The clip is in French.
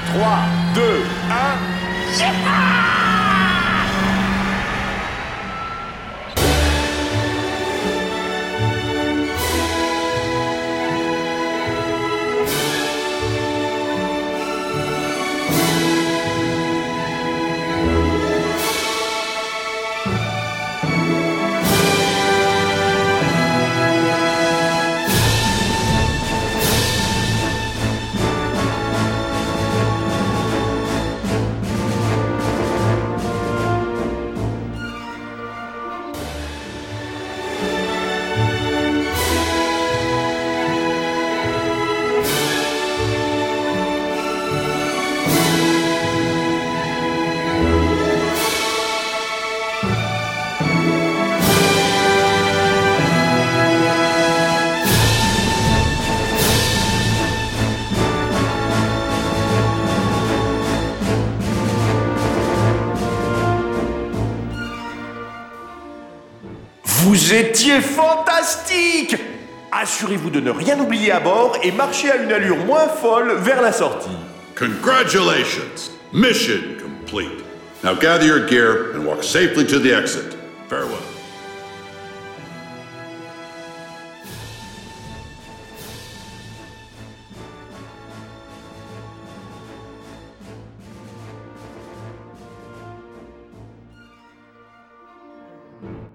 3, 2, 1... Vous étiez fantastique! Assurez-vous de ne rien oublier à bord et marchez à une allure moins folle vers la sortie. Congratulations! Mission complete. Now gather your gear and walk safely to the exit. Farewell.